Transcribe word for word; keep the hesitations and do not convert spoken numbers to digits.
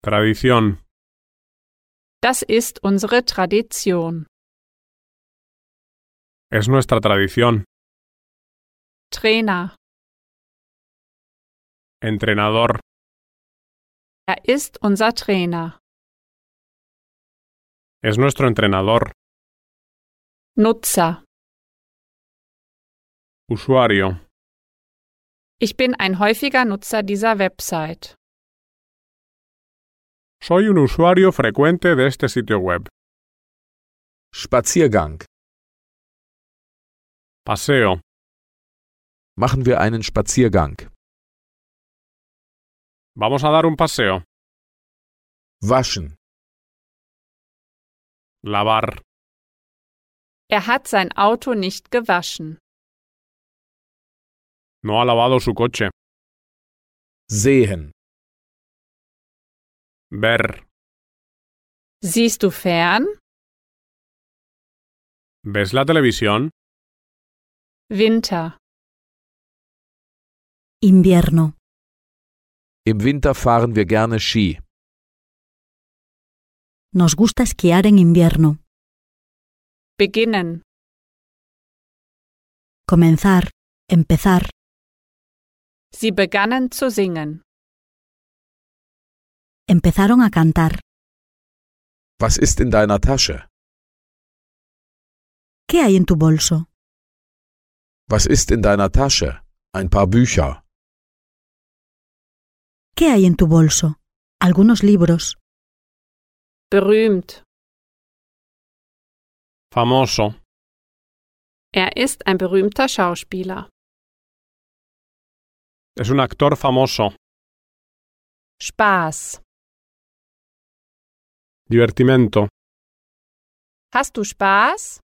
Tradición. Das ist unsere Tradition. Es nuestra tradición. Trainer. Entrenador. Er ist unser Trainer. Es nuestro entrenador. Nutzer. Usuario. Ich bin ein häufiger Nutzer dieser Website. Soy un usuario frecuente de este sitio web. Spaziergang. Paseo. Machen wir einen Spaziergang. Vamos a dar un paseo. Waschen. Lavar. Er hat sein Auto nicht gewaschen. No ha lavado su coche. Sehen. Ver. Siehst du fern? ¿Ves la televisión? Winter. Invierno. Im Winter fahren wir gerne Ski. Nos gusta esquiar en invierno. Beginnen. Comenzar. Empezar. Sie begannen zu singen. Empezaron a cantar. Was ist in deiner Tasche? ¿Qué hay en tu bolso? Was ist in deiner Tasche? Ein paar Bücher. ¿Qué hay en tu bolso? Algunos libros. Berühmt. Famoso. Er ist ein berühmter Schauspieler. Es un actor famoso. Spaß. Divertimento. Hast du Spaß?